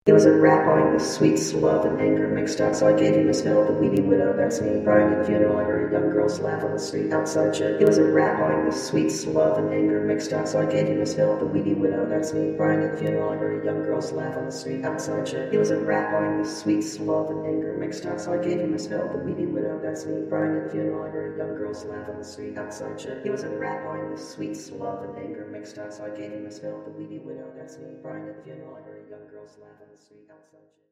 He was a rat owing the sweet love and anger mixed up, so I gave him his fill, the weedy widow, that's me. Crying at the funeral, I heard a young girl's laugh on the street outside church. He was a rat owing the sweet love and anger mixed up, so I gave him his fill, the weedy widow, that's me. Crying at the funeral, I heard a young girl's laugh on the street outside church. He was a rat owing the sweet love and anger mixed up, so I gave him his fill, the weedy widow, that's me. Crying at the funeral, I heard a young girl's laugh on the street outside church. He was a rat owing the sweet love and anger mixed up, so I gave him his fill, the weedy widow, that's me. Crying at the funeral, I heard a young girl's laugh on the street outside church.